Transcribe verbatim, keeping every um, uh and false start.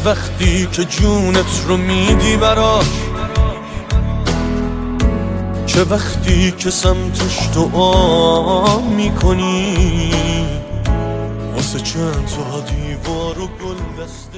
وقتی که جونت رو میدی براش، چه وقتی که سمتش دعا میکنی واسه چند تا دیوار و گل دست